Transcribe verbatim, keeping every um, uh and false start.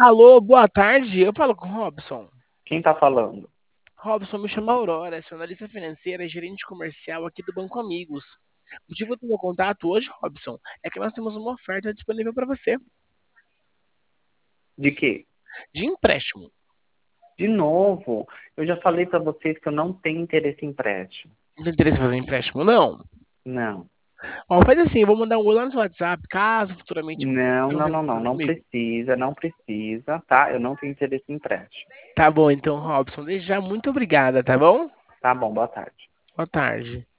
Alô, boa tarde. Eu falo com o Robson. Quem tá falando? Robson, me chama Aurora, sou analista financeira e gerente comercial aqui do Banco Amigos. O motivo do meu contato hoje, Robson, é que nós temos uma oferta disponível para você De quê? de empréstimo. De novo, eu já falei pra vocês que eu não tenho interesse em empréstimo. Não tem interesse em fazer empréstimo, não? Não, Ó, faz assim, eu vou mandar um oi lá no seu WhatsApp, caso futuramente você não, queira não, um não, não, retorno não comigo. precisa, não precisa, tá? Eu não tenho interesse em empréstimo. Tá bom, então, Robson, desde já muito obrigada, tá bom? Tá bom, boa tarde. Boa tarde.